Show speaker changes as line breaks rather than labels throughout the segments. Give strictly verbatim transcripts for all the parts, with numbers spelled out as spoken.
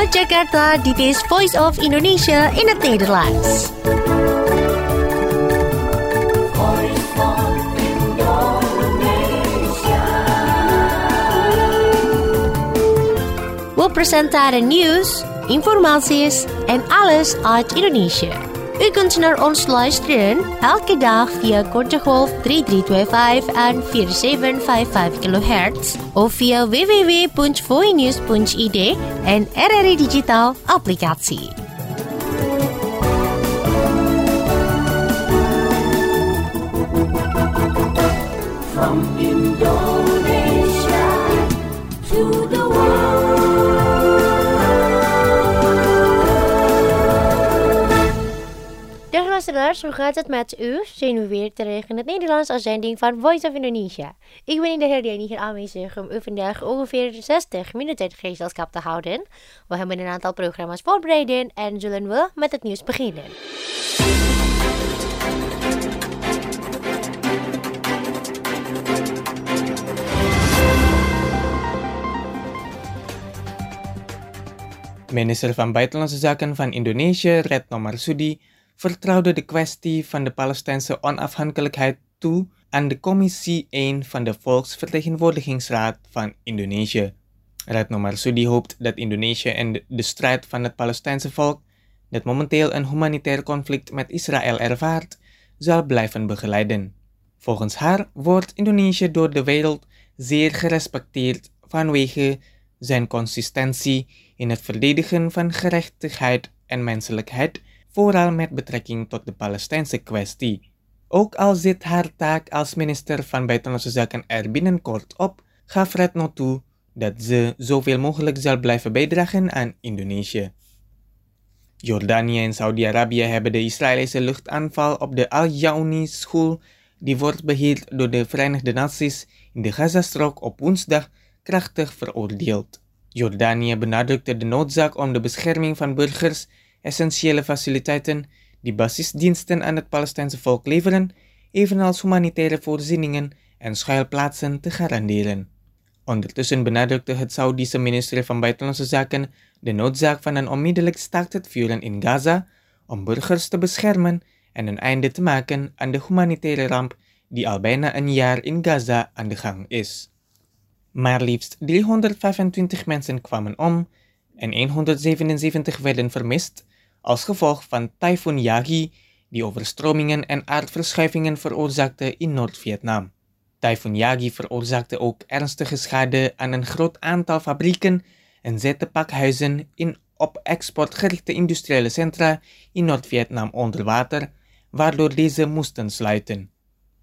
Vanuit Jakarta, dit is Voice of Indonesia in het Nederlands. We presenteren nieuws, informaties en alles uit Indonesië. U kunt naar ons luisteren elke dag via korte golf drie drie twee vijf en vier zeven vijf vijf kilohertz of via w w w punt voinews punt i d en R R I Digital applicatie.
From Indonesia to the world.
Dag luisteraars, hoe gaat het met u? Zijn we weer terug in het Nederlands uitzending van Voice of Indonesia. Ik ben in de herdenking hier aanwezig om u vandaag ongeveer zestig minuten gezelschap te houden. We hebben een aantal programma's voorbereid en zullen we met het nieuws beginnen.
Minister van Buitenlandse Zaken van Indonesië, Retno Marsudi, vertrouwde de kwestie van de Palestijnse onafhankelijkheid toe aan de Commissie één van de Volksvertegenwoordigingsraad van Indonesië. Retno Marsudi hoopt dat Indonesië en de, de strijd van het Palestijnse volk, dat momenteel een humanitair conflict met Israël ervaart, zal blijven begeleiden. Volgens haar wordt Indonesië door de wereld zeer gerespecteerd vanwege zijn consistentie in het verdedigen van gerechtigheid en menselijkheid, vooral met betrekking tot de Palestijnse kwestie. Ook al zit haar taak als minister van Buitenlandse Zaken er binnenkort op, gaf Retno toe dat ze zoveel mogelijk zal blijven bijdragen aan Indonesië. Jordanië en Saudi-Arabië hebben de Israëlische luchtaanval op de Al-Jaouni school, die wordt beheerd door de Verenigde Naties in de Gazastrook op woensdag, krachtig veroordeeld. Jordanië benadrukte de noodzaak om de bescherming van burgers, essentiële faciliteiten die basisdiensten aan het Palestijnse volk leveren, evenals humanitaire voorzieningen en schuilplaatsen te garanderen. Ondertussen benadrukte het Saoedische ministerie van Buitenlandse Zaken de noodzaak van een onmiddellijk staakt het vuren in Gaza om burgers te beschermen en een einde te maken aan de humanitaire ramp die al bijna een jaar in Gaza aan de gang is. Maar liefst driehonderdvijfentwintig mensen kwamen om en honderdzevenenzeventig werden vermist als gevolg van tyfoon Yagi, die overstromingen en aardverschuivingen veroorzaakte in Noord-Vietnam. Tyfoon Yagi veroorzaakte ook ernstige schade aan een groot aantal fabrieken en zette pakhuizen in op export gerichte industriële centra in Noord-Vietnam onder water, waardoor deze moesten sluiten.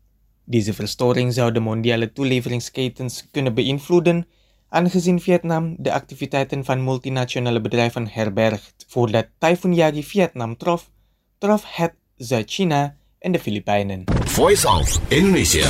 Deze verstoring zou de mondiale toeleveringsketens kunnen beïnvloeden, aangezien Vietnam de activiteiten van multinationale bedrijven herbergt. Voordat tyfoon Yagi Vietnam trof, trof het Zuid-China en de Filipijnen.
Voice of Indonesia.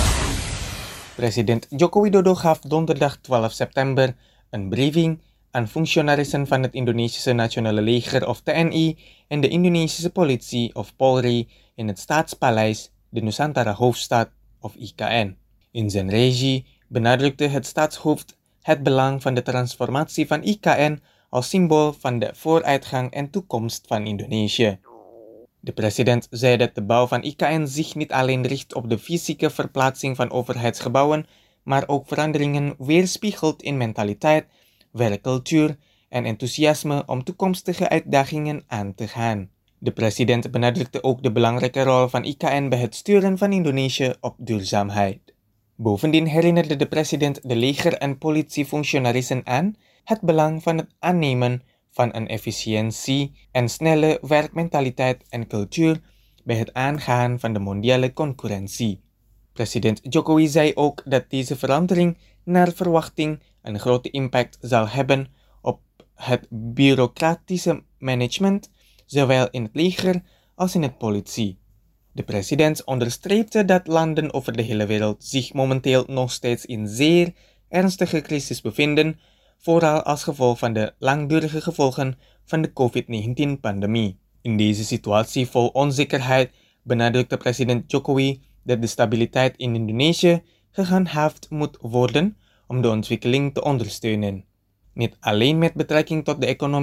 President Joko Widodo gaf donderdag twaalf september een briefing aan functionarissen van het Indonesische Nationale Leger of T N I en de Indonesische politie of Polri in het Staatspaleis, de Nusantara hoofdstad of I K N. In zijn regie benadrukte het staatshoofd het belang van de transformatie van I K N als symbool van de vooruitgang en toekomst van Indonesië. De president zei dat de bouw van I K N zich niet alleen richt op de fysieke verplaatsing van overheidsgebouwen, maar ook veranderingen weerspiegelt in mentaliteit, werkcultuur en enthousiasme om toekomstige uitdagingen aan te gaan. De president benadrukte ook de belangrijke rol van I K N bij het sturen van Indonesië op duurzaamheid. Bovendien herinnerde de president de leger- en politiefunctionarissen aan het belang van het aannemen van een efficiëntie en snelle werkmentaliteit en cultuur bij het aangaan van de mondiale concurrentie. President Jokowi zei ook dat deze verandering naar verwachting een grote impact zal hebben op het bureaucratische management, zowel in het leger als in het politie. De president onderstreepte dat landen over de hele wereld zich momenteel nog steeds in zeer ernstige crisis bevinden, vooral als gevolg van de langdurige gevolgen van de covid negentien-pandemie. In deze situatie vol onzekerheid benadrukte president Jokowi dat de stabiliteit in Indonesië gehandhaafd moet worden om de ontwikkeling te ondersteunen. Niet alleen met betrekking tot de economie,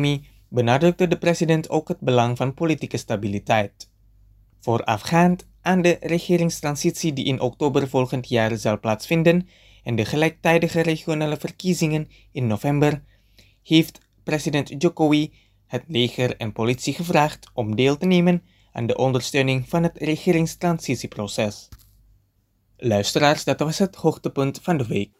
benadrukte de president ook het belang van politieke stabiliteit. Voorafgaand aan de regeringstransitie die in oktober volgend jaar zal plaatsvinden en de gelijktijdige regionale verkiezingen in november, heeft president Jokowi het leger en politie gevraagd om deel te nemen aan de ondersteuning van het regeringstransitieproces. Luisteraars, dat was het hoogtepunt van de week.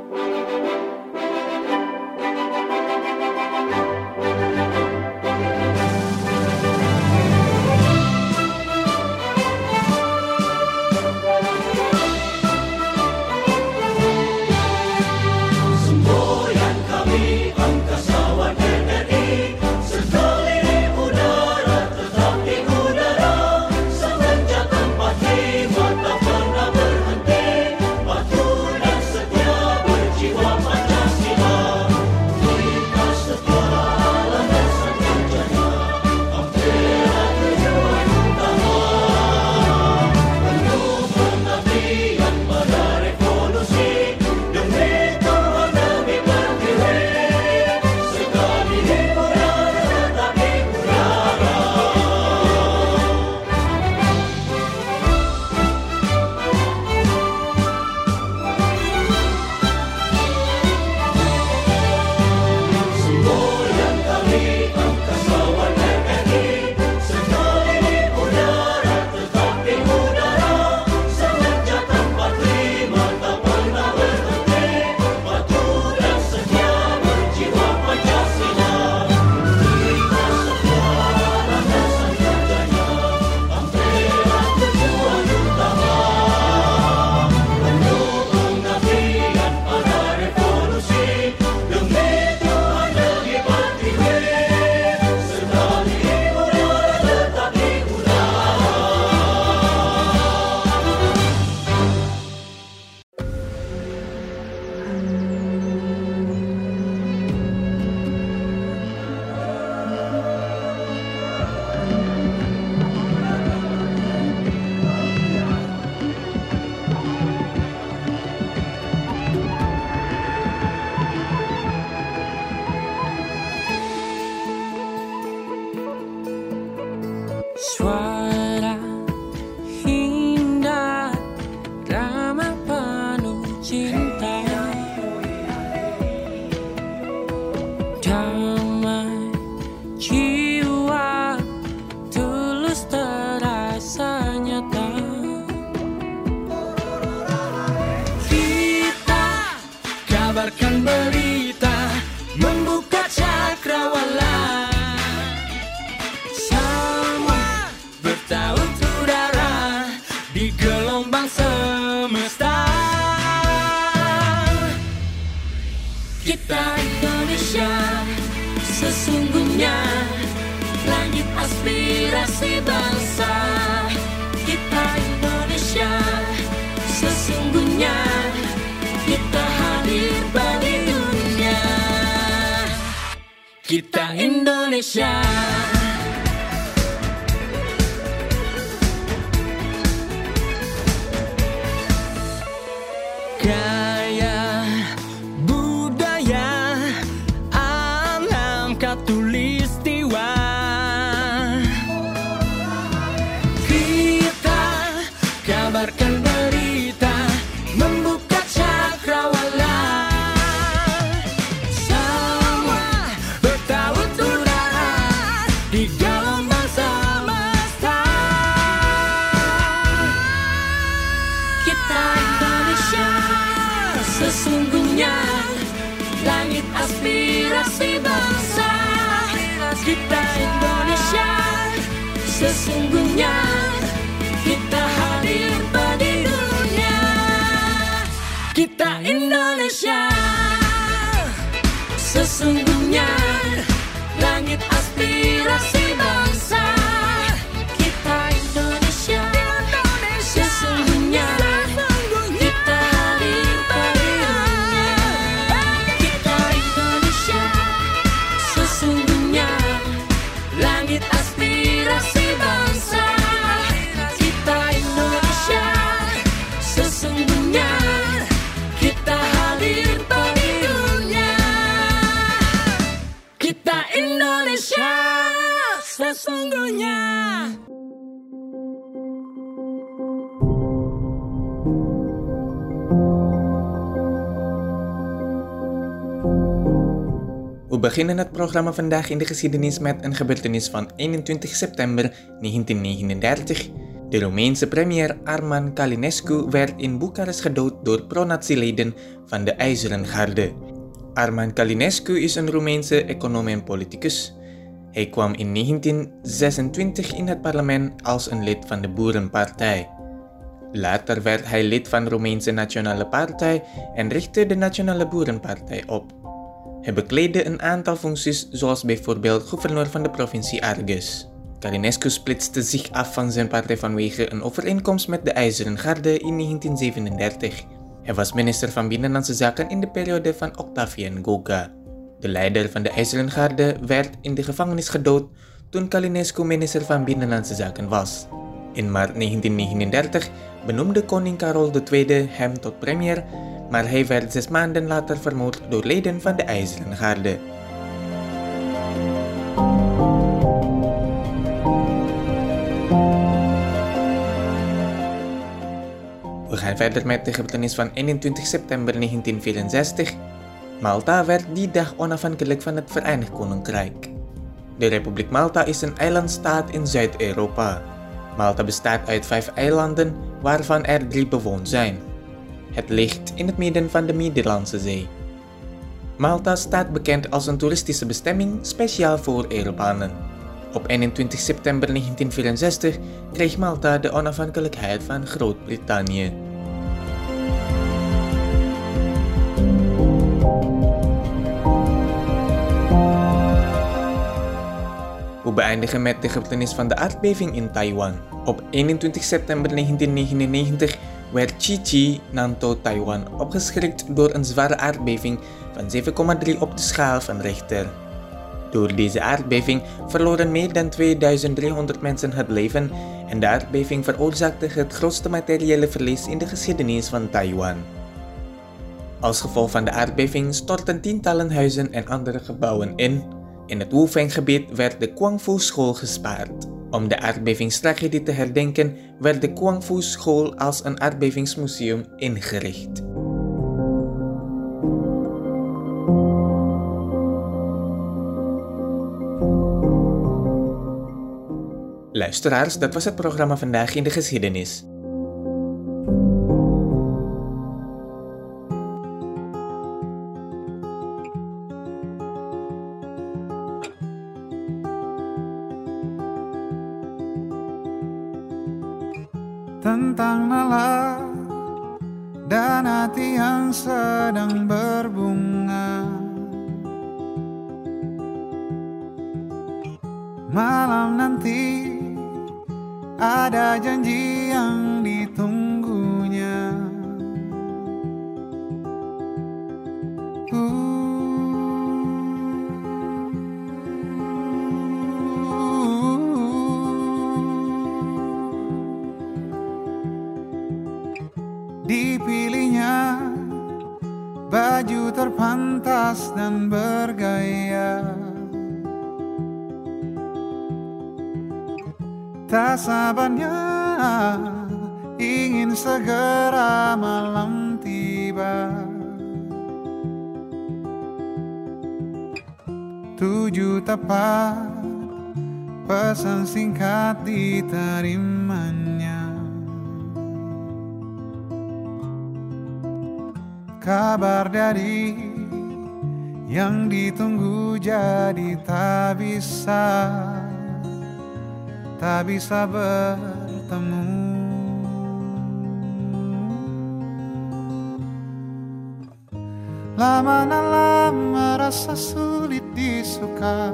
Suara indah, ramah penuh cinta, damai jiwa, tulus terasa nyata. Kita kabarkan berita, membuka cakrawala. Kita Indonesia, sesungguhnya langit aspirasi bangsa. Kita Indonesia, sesungguhnya kita hadir bagi dunia. Kita Indonesia. Gaya budaya alam katulistiwa, kita kabarkan berita, membuka cakrawala. Semua bertaut udara di gelombang semesta. Kita Indonesia, sesungguhnya langit aspirasi bangsa. Kita Indonesia, sesungguhnya kita hadir bagi dunia. Kita Indonesia, sesungguhnya langit aspirasi bangsa. Kita Indonesia, sesungguhnya kita hadir bagi dunia. Kita Indonesia, sesungguhnya langit aspirasi bangsa. Kita Indonesia, sesungguhnya kita hadir bagi dunia. Kita Indonesia.
beginnen het programma vandaag in de geschiedenis met een gebeurtenis van eenentwintig september negentien negenendertig. De Roemeense premier Arman Călinescu werd in Boekarest gedood door pro-nazi-leden van de IJzeren Garde. Arman Călinescu is een Roemeense econoom en politicus. Hij kwam in negentien zesentwintig in het parlement als een lid van de Boerenpartij. Later werd hij lid van de Roemeense Nationale Partij en richtte de Nationale Boerenpartij op. Hij bekleedde een aantal functies zoals bijvoorbeeld gouverneur van de provincie Argeș. Călinescu splitste zich af van zijn partij vanwege een overeenkomst met de IJzeren Garde in negentien zevenendertig. Hij was minister van Binnenlandse Zaken in de periode van Octavian Goga. De leider van de IJzeren Garde werd in de gevangenis gedood toen Călinescu minister van Binnenlandse Zaken was. In maart negentien negenendertig benoemde koning Karol de Tweede hem tot premier, maar hij werd zes maanden later vermoord door leden van de IJzeren Garde. We gaan verder met de gebeurtenis van eenentwintig september negentien vierenzestig. Malta werd die dag onafhankelijk van het Verenigd Koninkrijk. De Republiek Malta is een eilandstaat in Zuid-Europa. Malta bestaat uit vijf eilanden, waarvan er drie bewoond zijn. Het ligt in het midden van de Middellandse Zee. Malta staat bekend als een toeristische bestemming speciaal voor Europeanen. Op eenentwintig september negentien vierenzestig kreeg Malta de onafhankelijkheid van Groot-Brittannië. We beëindigen met de gebeurtenis van de aardbeving in Taiwan. Op eenentwintig september negentien negenennegentig werd Chi-Chi, Nanto, Taiwan opgeschrikt door een zware aardbeving van zeven komma drie op de schaal van Richter. Door deze aardbeving verloren meer dan tweeduizend driehonderd mensen het leven en de aardbeving veroorzaakte het grootste materiële verlies in de geschiedenis van Taiwan. Als gevolg van de aardbeving stortten tientallen huizen en andere gebouwen in. In het Wufeng-gebied werd de Quang-Fu-school gespaard. Om de aardbevingstragedie te herdenken werd de Quang-Fu-school als een aardbevingsmuseum ingericht. Luisteraars, dat was het programma Vandaag in de Geschiedenis.
Tentang nalar dan hati yang sedang berbunga. Malam nanti ada janji yang ditunggunya. uh. Dipilihnya baju terpantas dan bergaya. Tak sabarnya ingin segera malam tiba. Tujuh tepat pesan singkat diterimanya. Kabar dari yang ditunggu jadi tak bisa, tak bisa bertemu. Lama-lama rasa sulit disuka.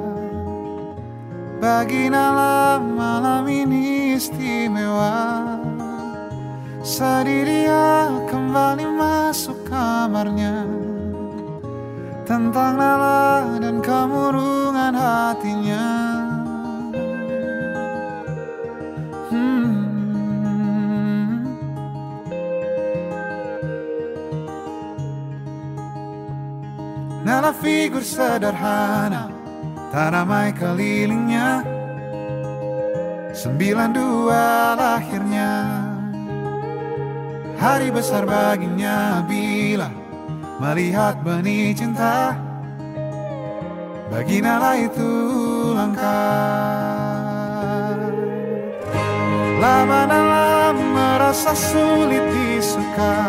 Bagi Nala malam ini istimewa. Sedih dia kembali masuk kamarnya. Tentang Nala dan kemurungan hatinya. hmm. Nala figur sederhana, tak ramai kelilingnya. Sembilan dua lahirnya. Hari besar baginya bila melihat benih cinta bagi nala itu langkah. Lama dalam merasa sulit disuka,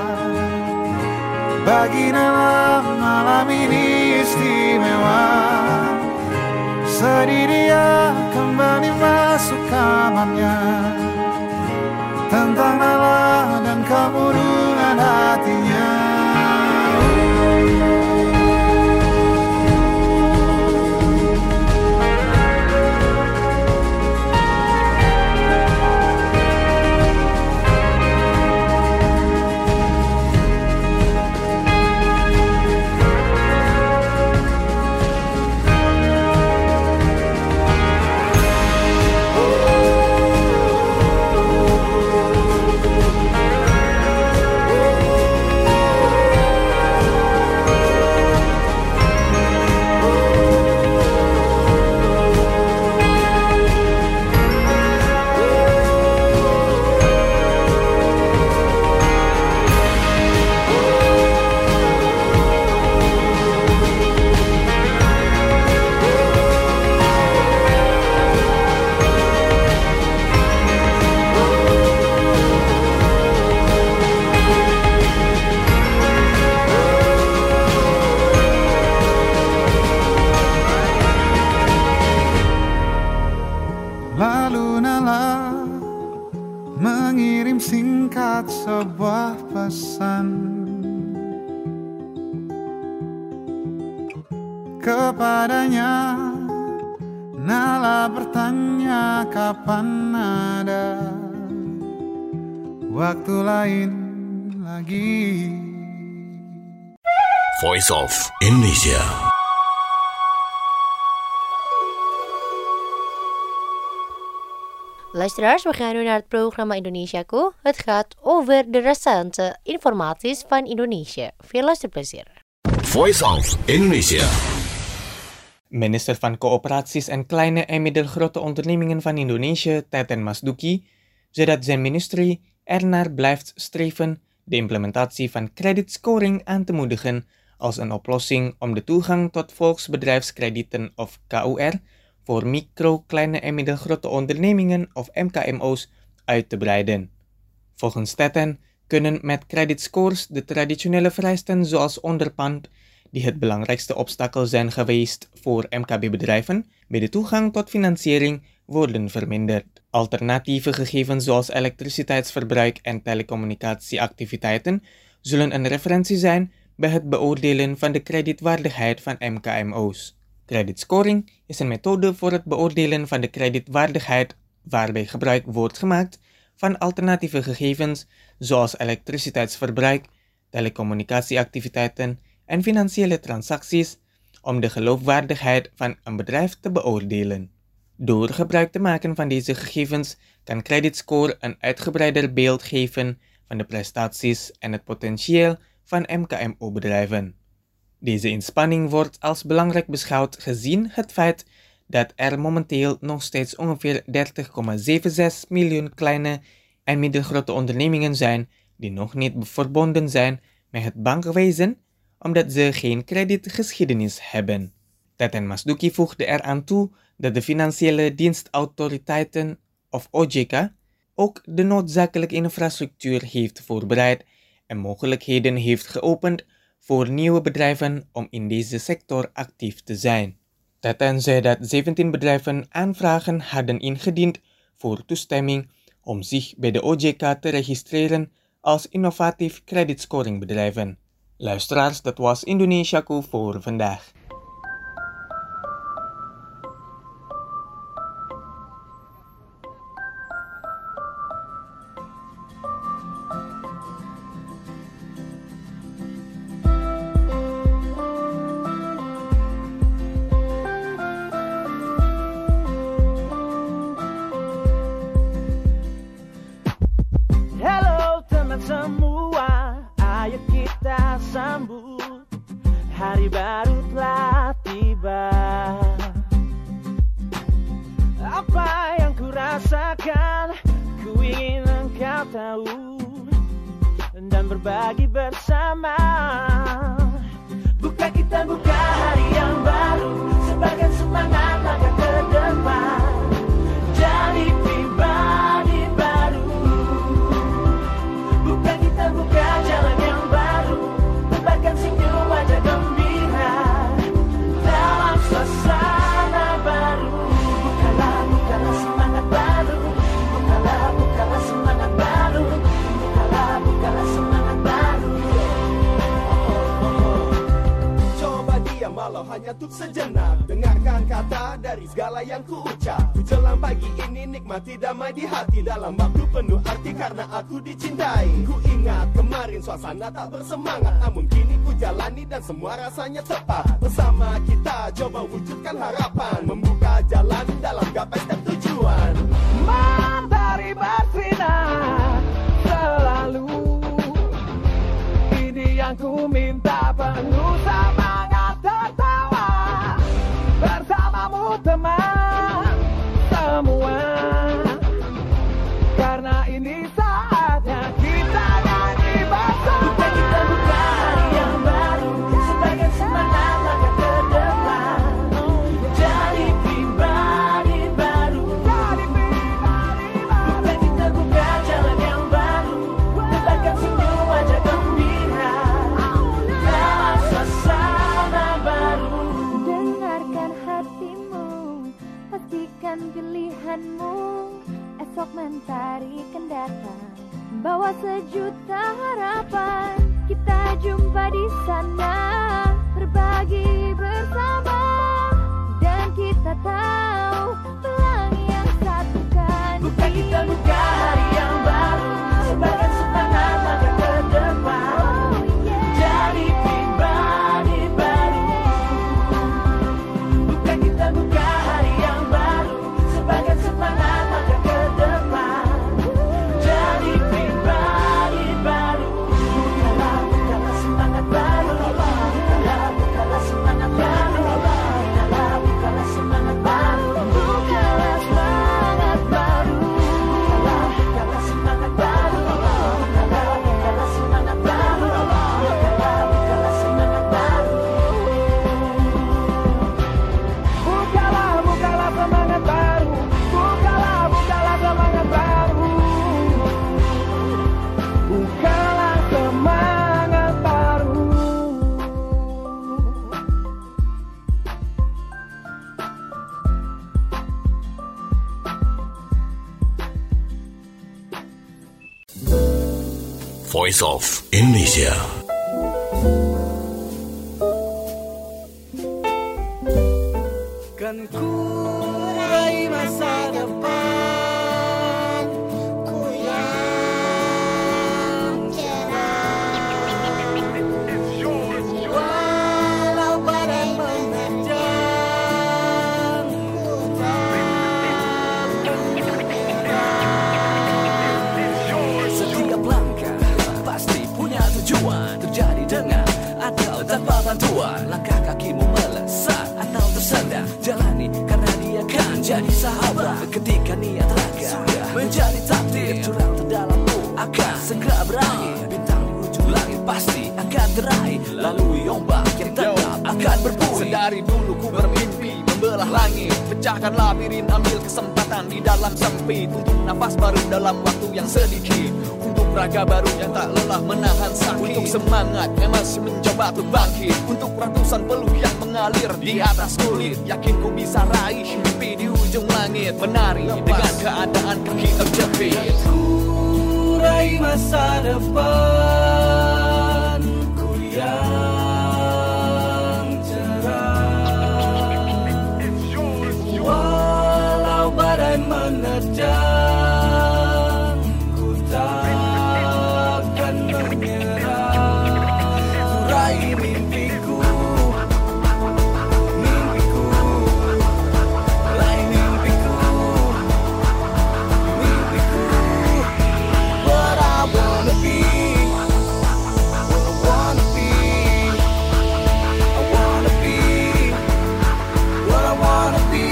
bagi nala malam ini istimewa. Sedih dia kembali masuk kamarnya, tentang nala dan kemurungan hatinya. Sebuah pesan kepadanya, nala bertanya kapan ada waktu lain lagi.
Voice of Indonesia.
Luisteraars, we gaan nu naar het programma Indonesiaku. Het gaat over de recente informaties van Indonesië. Veel luisterplezier.
Voice of Indonesia.
Minister van Coöperaties en Kleine en Middelgrote Ondernemingen van Indonesië, Teten Masduki, zei dat zijn ministerie ernaar blijft streven de implementatie van creditscoring aan te moedigen als een oplossing om de toegang tot volksbedrijfskredieten of K U R voor micro, kleine en middelgrote ondernemingen of M K M O's uit te breiden. Volgens Teten kunnen met creditscores de traditionele vereisten zoals onderpand, die het belangrijkste obstakel zijn geweest voor M K B-bedrijven, bij de toegang tot financiering worden verminderd. Alternatieve gegevens zoals elektriciteitsverbruik en telecommunicatieactiviteiten zullen een referentie zijn bij het beoordelen van de kredietwaardigheid van M K M O's. Creditscoring is een methode voor het beoordelen van de kredietwaardigheid waarbij gebruik wordt gemaakt van alternatieve gegevens zoals elektriciteitsverbruik, telecommunicatieactiviteiten en financiële transacties om de geloofwaardigheid van een bedrijf te beoordelen. Door gebruik te maken van deze gegevens kan creditscore een uitgebreider beeld geven van de prestaties en het potentieel van M K M O-bedrijven. Deze inspanning wordt als belangrijk beschouwd gezien het feit dat er momenteel nog steeds ongeveer dertig komma zesenzestig miljoen kleine en middelgrote ondernemingen zijn die nog niet verbonden zijn met het bankwezen omdat ze geen kredietgeschiedenis hebben. Teten Masduki voegde eraan toe dat de financiële dienstautoriteiten of O J K ook de noodzakelijke infrastructuur heeft voorbereid en mogelijkheden heeft geopend voor nieuwe bedrijven om in deze sector actief te zijn. Teten zei dat zeventien bedrijven aanvragen hadden ingediend voor toestemming om zich bij de O J K te registreren als innovatief creditscoringbedrijven. Luisteraars, dat was Indonesiaku voor vandaag.
Hello teman semua, ayo kita sambut hari baru telah tiba. Apa yang ku rasakan, ku ingin engkau tahu dan berbagi bersama. Buka kita buka hari yang baru. sebagai semangat langkah ke depan. Jadi pribadi baru, bukan kita buka jalan yang baru, tebarkan senyum wajah gembira dalam suasana baru. Bukalah, bukalah semangat baru, bukalah, bukalah semangat baru, bukalah, bukalah semangat baru.
Coba diam walau hanya untuk sejenak, dengarkan kata dari segala yang ku ucap. Ku jelang pagi ini nikmati damai di hati, dalam waktu penuh arti karena aku dicintai. Ku ingat kemarin suasana tak bersemangat, namun kini ku jalani dan semua rasanya tepat. Bersama kita coba wujudkan harapan, membuka jalan dalam gapai setiap tujuan.
Mentari bersinar selalu, ini yang ku minta, penuh semangat tertawa bersamamu teman semua, karena ini saatnya kita nyanyi bersama. Bukan kita buka hari yang baru, sebagai semangat langkah ke depan. Jadi pribadi baru, bukan kita buka jalan yang baru, tebarkan senyum wajah gembira dalam suasana baru.
Dengarkan hatimu, pastikan pilihanmu. Esok mentari akan datang, bawa sejuta harapan. Kita jumpa di sana, berbagi bersama, dan kita tahu pelangi yang satukan.
Bukan kita buka hari yang baru, sebagai semangat langkah ke depan. Jadi pribadi baru, bukan kita buka hari yang baru, sebagai semangat langkah ke depan. Jadi pribadi baru, bukalah, bukalah semangat baru, bukalah, bukalah semangat baru, bukalah, bukalah semangat baru, bukalah semangat baru, bukalah, bukalah semangat baru, bukalah, bukalah semangat baru, bukalah, bukalah semangat baru. Bukalah, bukalah semangat baru, bukalah, bukalah semangat baru, bukalah semangat baru.
Voice of Indonesia.
Kan ku raih masa depan, ku yang cerah. Walau badai menerjang, ku tak menyerah.
Setiap langkah pasti punya tujuan, terjadi dengan atau tanpa bantuan. Langkah kakimu melesat atau tersandar, jalani karena dia kan jadi sahabat. Ketika niat raga sudah menjadi takdir, jurang terdalammu akan segera berakhir. Bintang di ujung langit pasti akan teraih, lalui ombak yang tetap akan berbunyi.
Sedari dulu ku bermimpi membelah langit, pecahkan labirin, ambil kesempatan di dalam sempit, untuk nafas baru dalam waktu yang sedikit, untuk raga baru yang tak lelah menahan sakit, untuk semangat yang masih mencoba untuk bangkit, untuk ratusan peluh yang mengalir di atas kulit. Yakin ku bisa raih mimpi di ujung langit, menari dengan keadaan kaki terjepit.
Ku raih masa depan, ku yang cerah. Walau badai menerjang, ku takkan menyerah. Ku raih mimpiku, mimpiku, raih mimpiku, mimpiku. What I wanna be, what I wanna be, I wanna be, what I wanna be.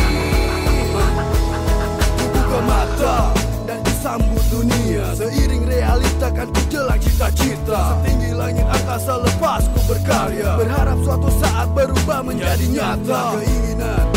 Ku buka mata dan disambut dunia, seiring realita kan ku jelang cita-cita. Setinggi langit angkasa lepas ku berkarya, berharap suatu saat berubah menjadi nyata. Keinginan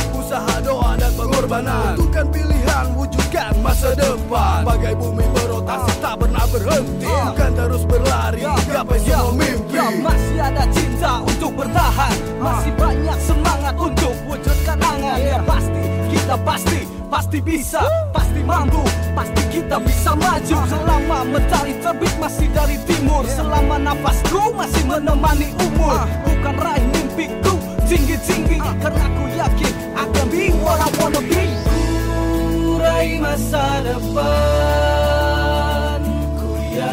pengorbanan. Tentukan pilihan, wujudkan masa depan. Bagai bumi berotasi tak pernah berhenti. Bukan terus berlari, gapai semua mimpi. Masih ada cinta untuk bertahan, masih banyak semangat untuk wujudkan angan. Ya pasti, kita pasti, pasti bisa, pasti mampu, pasti kita bisa maju. Selama mentari terbit masih dari timur, selama nafasku masih menemani umur. Bukan raih mimpiku tinggi-tinggi, karena ku yakin akan be what I wanna be. Ku raih masa depanku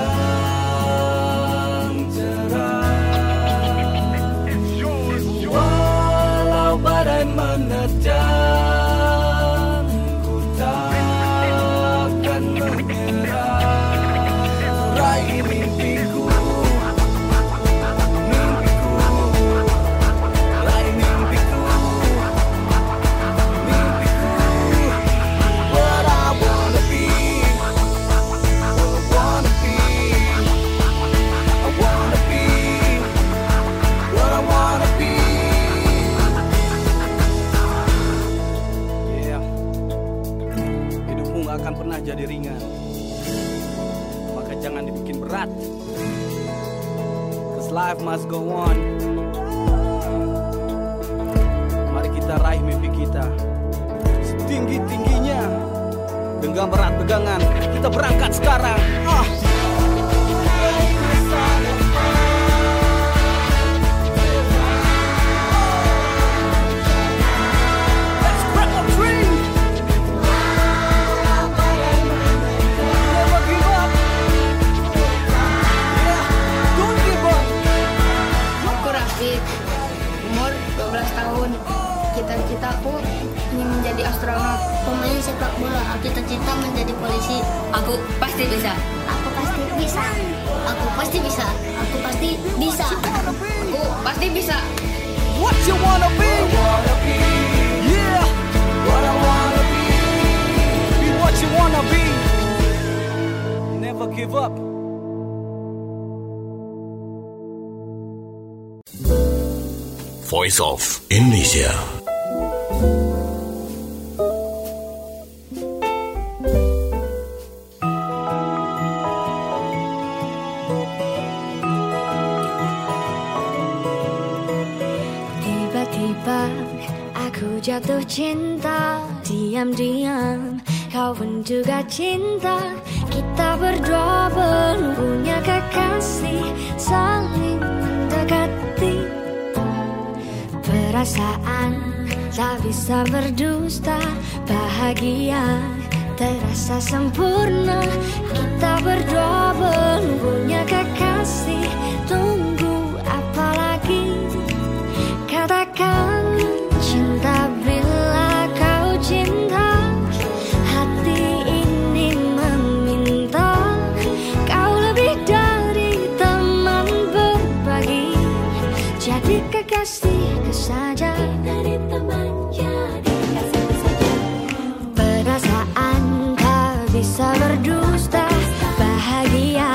yang cerah, walau badai menerjang, ku takkan menyerah. Raih mimpiku, mimpiku, raih mimpiku, mimpiku. What I wanna be, what I wanna be, I wanna be, what I wanna be. Yeah, hidupmu gak akan pernah jadi ringan, maka jangan dibikin berat. Cause life must go on. Mari kita raih mimpi kita setinggi-tingginya. Genggam berat pegangan, kita berangkat sekarang. Ah. Let's grab a dream. Never give up. Yeah, don't give up.
Aku Rafiq, umur dua belas tahun. Cita-citaku ingin menjadi astronot, pemain sepak bola. Cita-cita menjadi polisi. Aku pasti bisa. Aku pasti bisa. Aku pasti bisa. Aku pasti bisa. Aku pasti bisa.
What you wanna be? Wanna be. Yeah. What I wanna be. Be what you wanna be. Never give up.
Voice of Indonesia.
Tiba-tiba aku jatuh cinta, diam-diam kau pun juga cinta. Kita berdua belum punya kekasih, saling mendekati. Perasaan tak bisa berdusta, bahagia terasa sempurna. Kita berdua belum punya kekasih, tunggu apa lagi? Katakan cinta bila kau cinta. Hati ini meminta, kau lebih dari teman berbagi. Jadi kekasihku saja, dari teman jadi kasih saja. Perasaan tak bisa berdusta, bahagia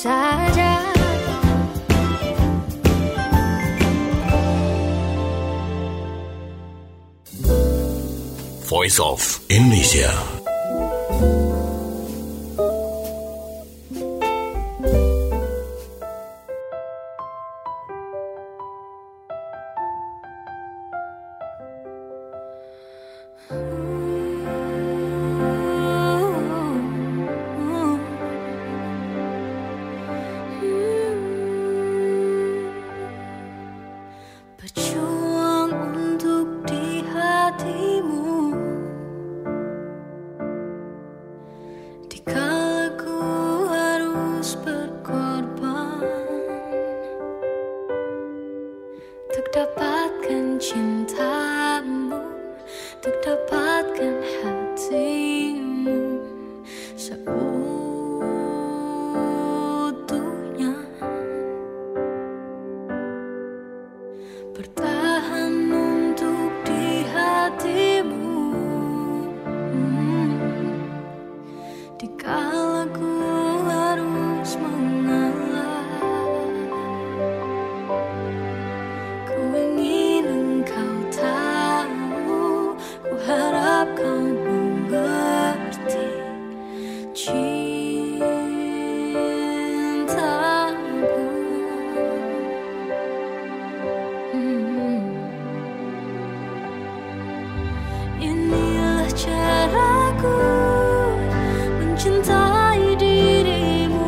saja.
Voice of Indonesia.
Berjuang untuk di hatimu, dikala ku harus berkorban untuk dapatkan cintamu, untuk dapatkan hatimu seutuhnya. Bertahan untuk di hatimu, hmm. dikala ku harus mengalah. Ku ingin engkau tahu, ku harap kau mengerti cintaku. Inilah caraku mencintai dirimu,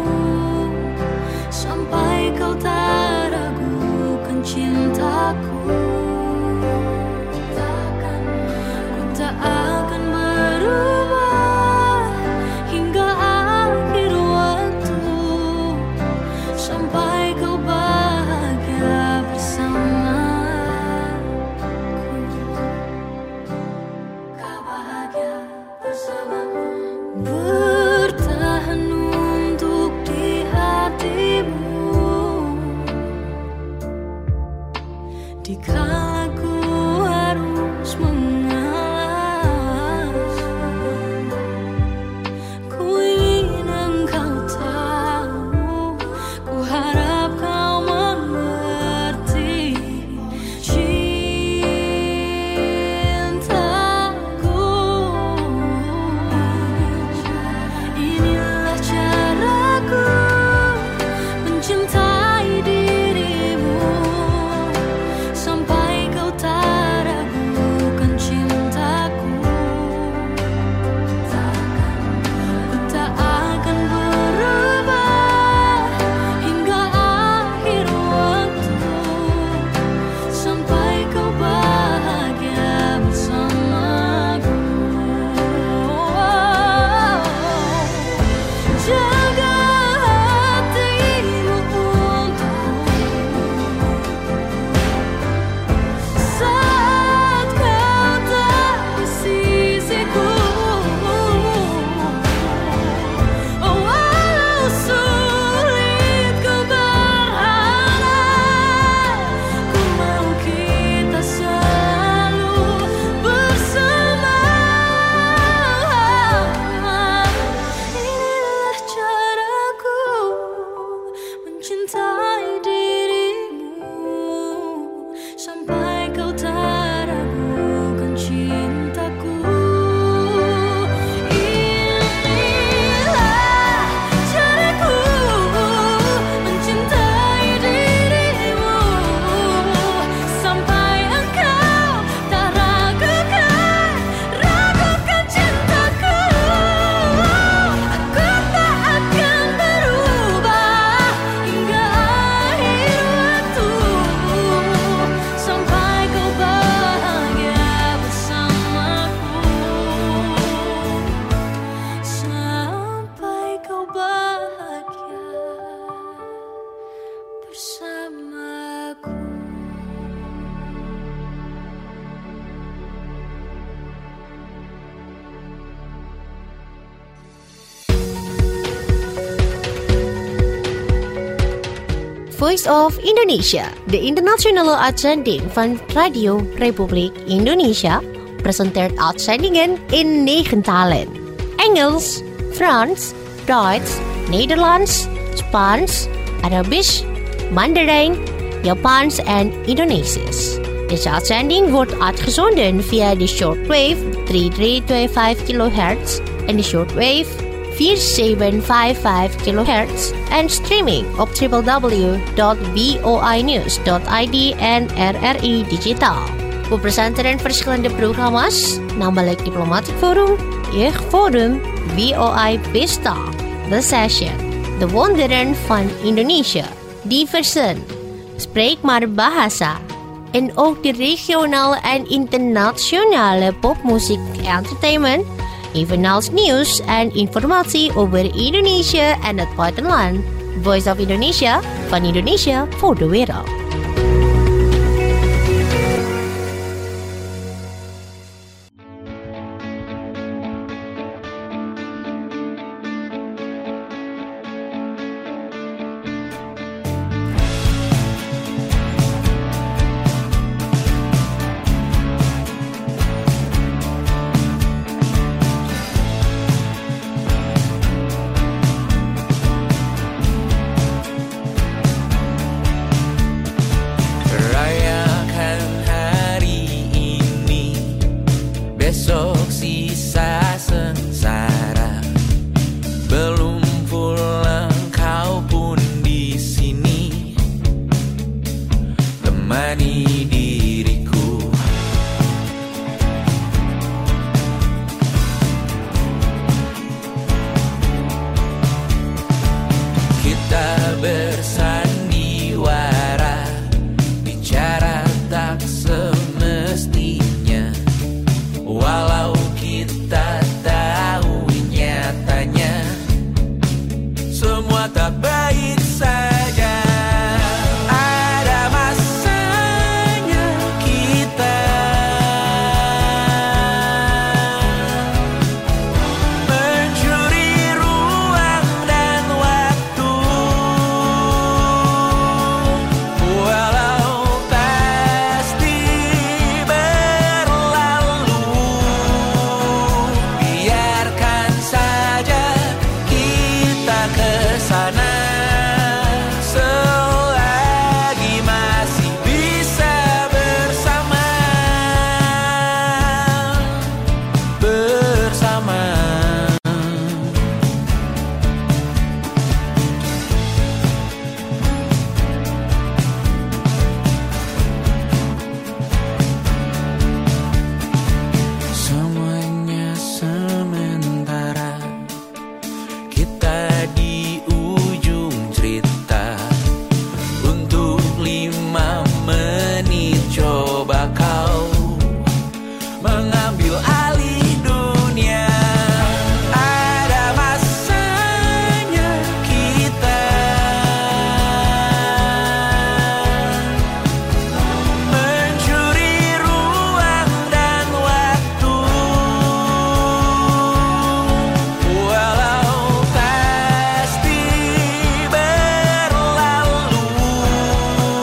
sampai kau tak ragukan cintaku. Takkan, ku tak akan berubah hingga akhir waktu, sampai kau bahagia bersama. Bertahan untuk di hatimu, dikala ku harus mengalah. Ku ingin engkau tahu, ku harap kau mengerti cintaku. Inilah caraku mencintai dirimu, sampai kau tak ragukan cintaku. Takkan, ku tak akan berubah hingga akhir waktu, sampai kau bahagia bersamaku. Jaga hatimu untukku, saat kau tak di sisiku. Oh, walau sulit ku berharap, ku mau kita selalu bersama. Inilah caraku mencintai dirimu, sampai kau tak ragukan cintaku. Inilah caraku mencintai dirimu, sampai engkau tak ragukan, ragukan cintaku. Aku tak akan berubah hingga akhir waktu, sampai kau bahagia bersamaku. Sampai kau bahagia bersamaku.
Voice of Indonesia, de internationale uitzending van Radio Republiek Indonesia, presenteert uitzendingen in negen talen: Engels, Frans, Duits, Nederlands, Spanish, Arabisch, Mandarin, Japans en Indonesisch. Deze uitzending wordt uitgezonden via de shortwave drie drie twee vijf kilohertz en de shortwave vier zeven vijf vijf kilohertz en streaming op w w w dot voinews dot i d en R R I Digitaal. We presenteren verschillende programma's, namelijk Diplomatic Forum, Jeugdforum, V O I Pesta, The Session, De Wonderen van Indonesia, Diversen, Spreek maar Bahasa, en ook de regionale en internationale popmuziek entertainment, evenals nieuws en informatie over Indonesië en het buitenland. Voice of Indonesia, van Indonesia voor de wereld.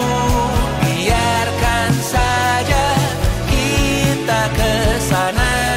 Sana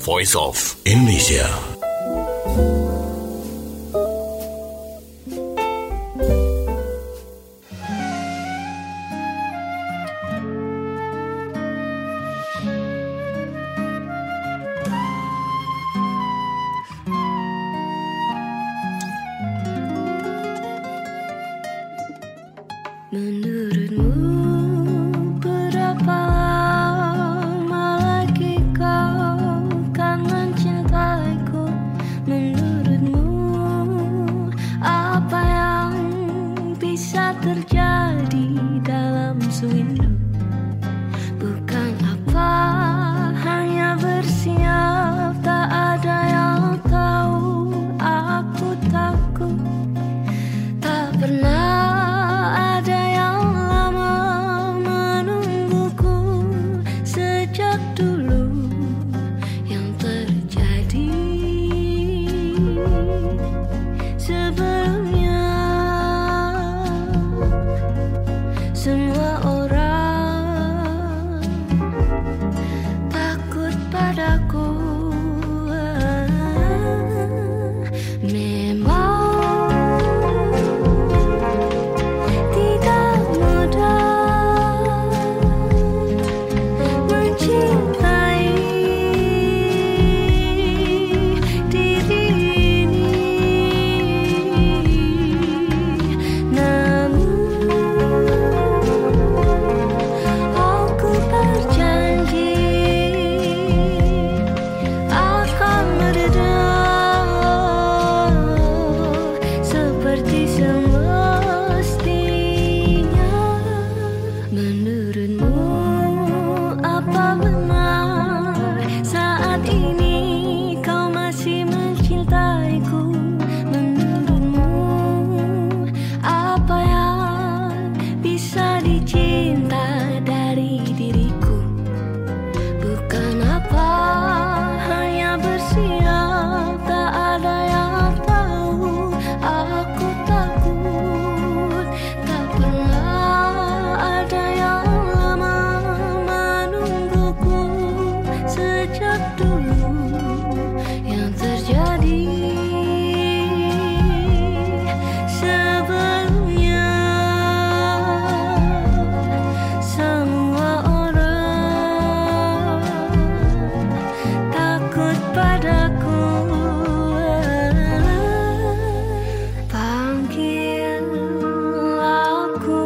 Voice of Indonesia.
Menurutmu berapa lama lagi kau kan mencintaiku? Menurutmu apa yang bisa terjadi dalam sewindu? Bukan apa, hanya bersiap, tak ada yang tahu. Aku takut tak pernah ada yang lama menungguku sejak dulu. Yang terjadi sebelumnya, semua orang takut padaku. Memang tidak mudah mencintai diri ini, namun aku berjanji akan meredam seperti semestinya. Menurutmu apa benar saat ini kau masih mencintaiku? Menurutmu apa yang bisa dicinta dari diriku? Bukan apa, hanya bersiap, tak ada yang tahu. Aku takut tak pernah ada yang lama menungguku sejak dulu. Yang terjadi sebelumnya, semua orang takut padaku. Panggil aku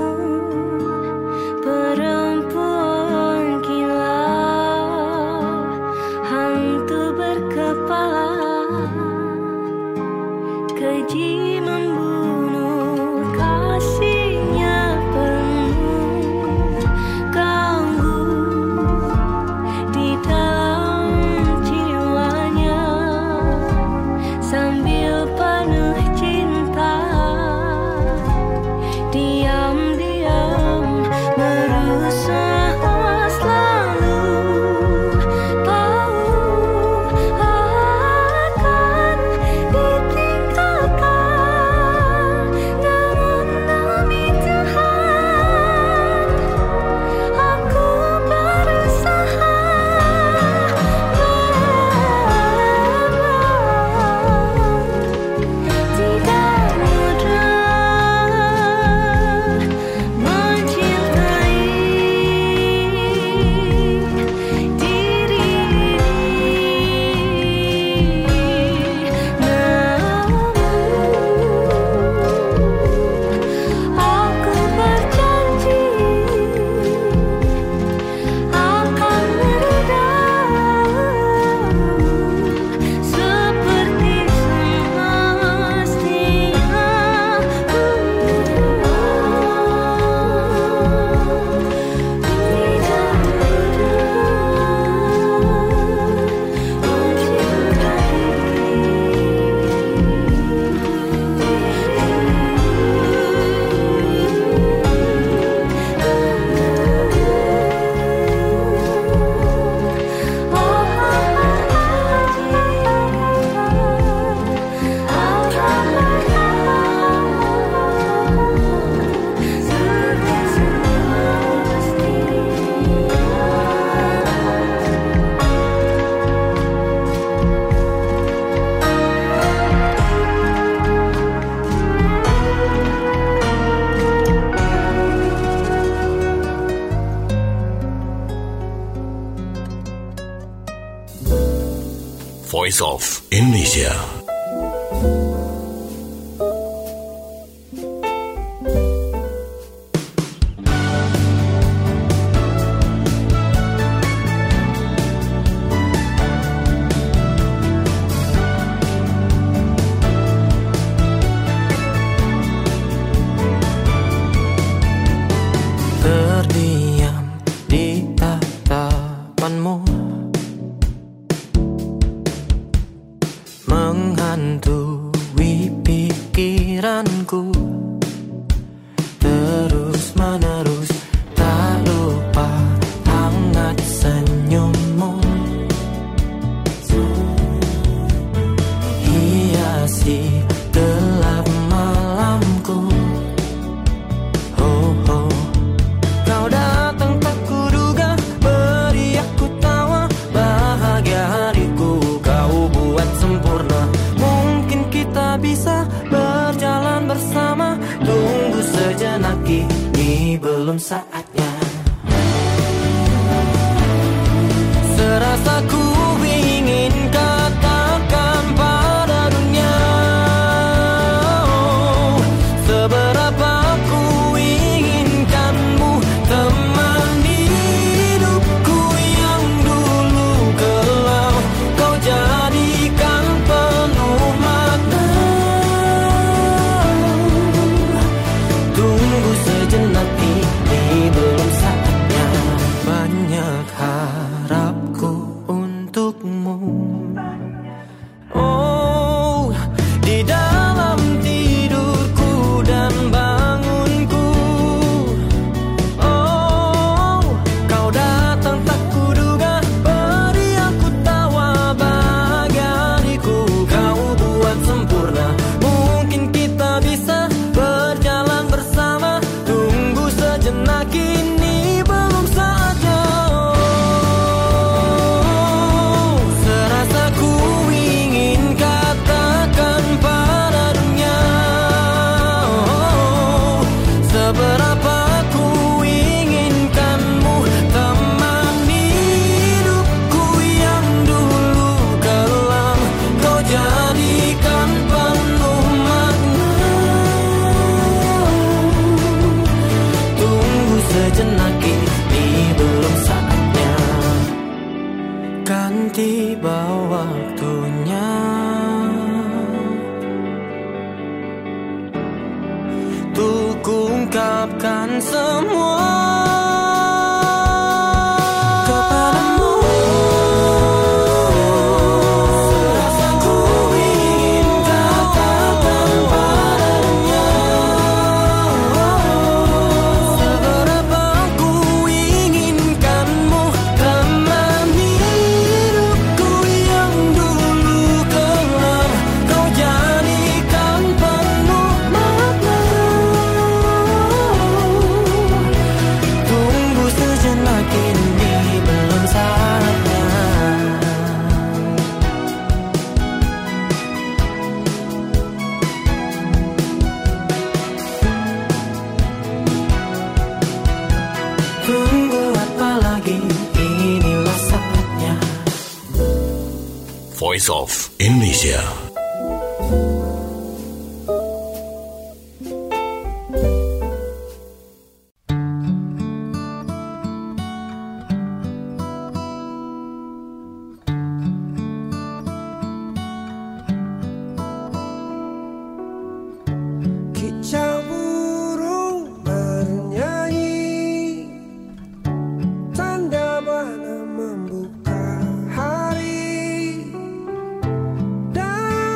perempuan gila, hantu
Voice of Indonesia.
Terdiam di tatapanmu, menghantui pikiranku, terus menerus tak lupa hangat senyummu, hiasi gelap malamku. Oh oh, kau datang tak kuduga, beri aku tawa, bahagia hariku kau buat sempurna. Mungkin kita bisa berjalan bersama, tunggu sejenak, ini belum saatnya. Serasa ku ingin katakan pada dunia, oh, seberapa ku inginkanmu, teman hidupku yang dulu kelam, kau jadikan penuh makna. Tunggu sejenak, ini belum saatnya. Banyak harapku untukmu, oh, di dalam tidurku dan bangunku. Oh, kau datang tak kuduga, beri aku tawa, bahagia hariku kau buat sempurna. Mungkin kita bisa berjalan bersama, tunggu sejenak, ini belum saatnya. Oh, serasa ku ingin katakan pada dunia, oh, seberapa ku inginkanmu, teman hidupku yang dulu kelam, kau jadikan penuh makna. Tunggu sejenak, ini belum saatnya. Kan tiba waktunya, untuk ungkapkan semua kepadamu. Serasa ku ingin katakan pada dunia, seberapa ku inginkanmu, teman hidupku yang dulu kelam, kau jadikan penuh makna. Tunggu sejenak, ini belum saatnya. Tunggu apa lagi, inilah saatnya.
Voice of Indonesia.
Kicau burung bernyanyi, tanda mana membuka hari, dan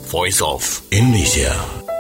Voice of Indonesia.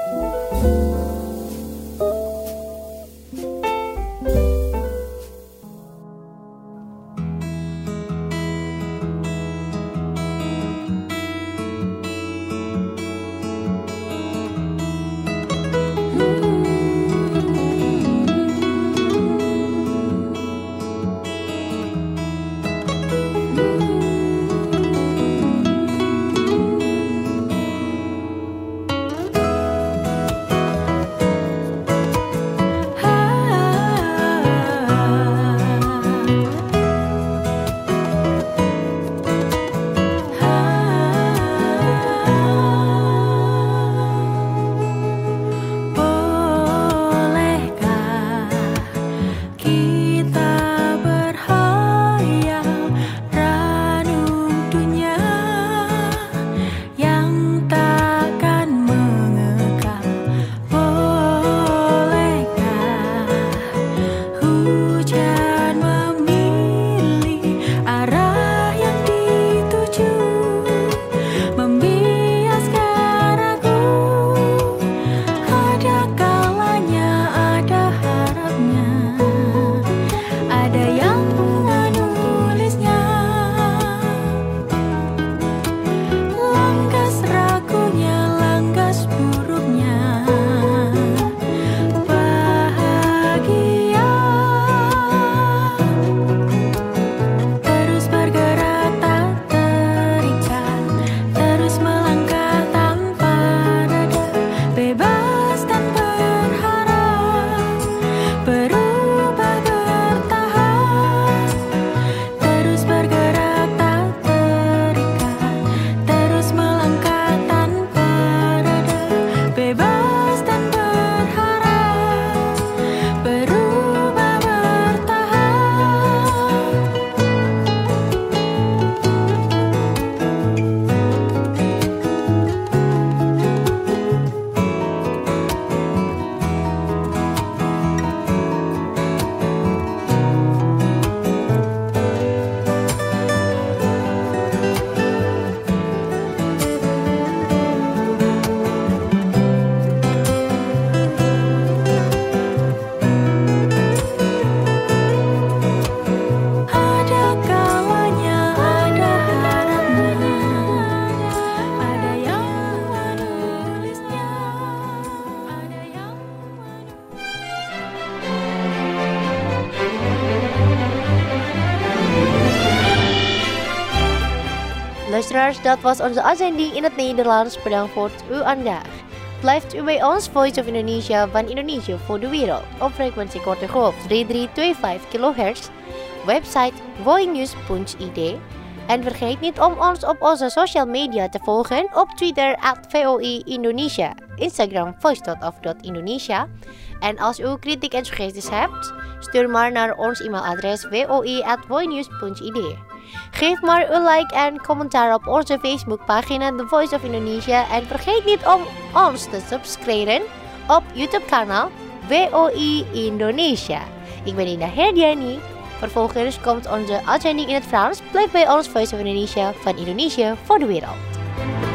Luisteraars, dat was onze uitzending in het Nederlands. Bedankt voor uw aandacht. Blijft u bij ons, Voice of Indonesia van Indonesië voor de wereld. Op frequentie korte golf drie drie twee vijf kilohertz. Website voinews punt i d. En vergeet niet om ons op onze social media te volgen. Op Twitter at V O I Indonesia. Instagram voice dot of dot indonesia. En als u kritiek en suggesties hebt, stuur maar naar ons e-mailadres v o i at voinews punt i d. Geef maar een like en commentaar op onze Facebookpagina The Voice of Indonesia. En vergeet niet om ons te subscriben op YouTube-kanaal V O I Indonesia. Ik ben Indah Herdiani. Vervolgens komt onze uitzending in het Frans. Blijf bij ons Voice of Indonesia van Indonesië voor de wereld.